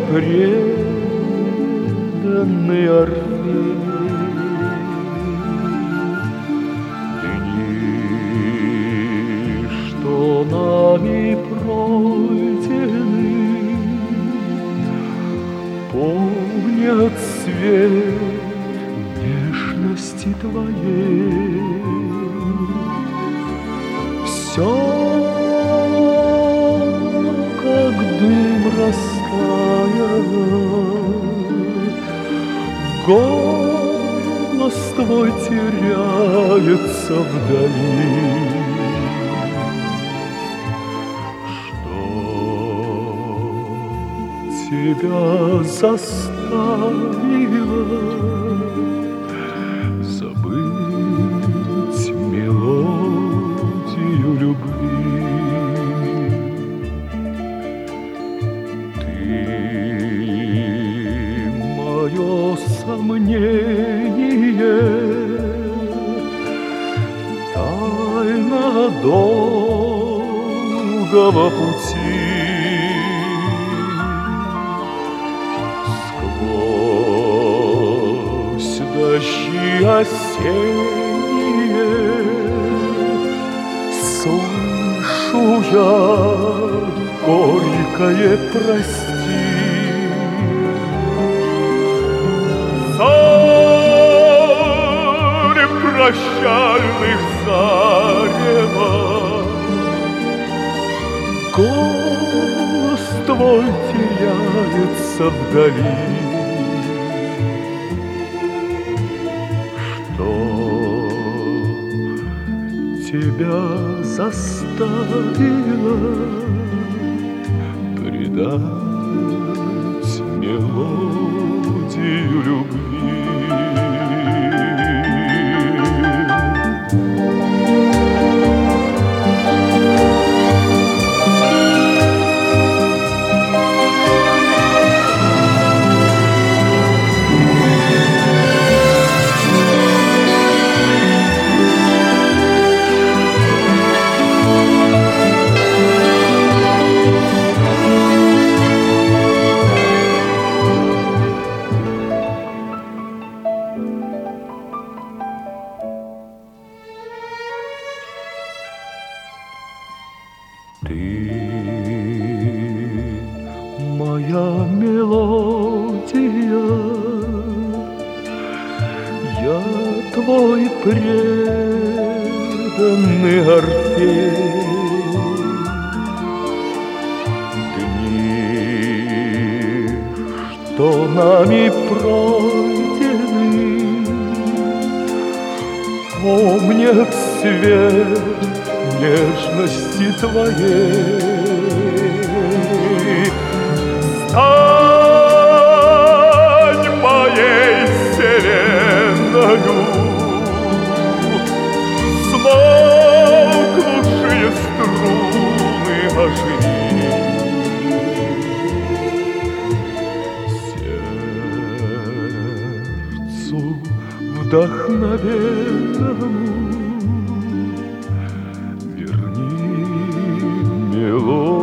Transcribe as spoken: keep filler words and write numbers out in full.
преданный Орфей. Дни, что нами пройдены, помнят свет нежности твоей. Все, как дым растаял, голос твой теряется вдали. Что тебя заставило забыть мелодию любви? Ты мое сомнение, тайна долгого пути. Сквозь дожди осенние слышу я горькое прости. Зарь прощальных зарева, голос твой теряется вдали. Что тебя заставило предать мелодию любви? Ты моя мелодия, я твой преданный Орфей. Дни, что нами пройдены, помнят свет нежности твоей. Стань моей вселенною, смолкнувшие струны оживи. Сердцу вдохновенному верни мелодию.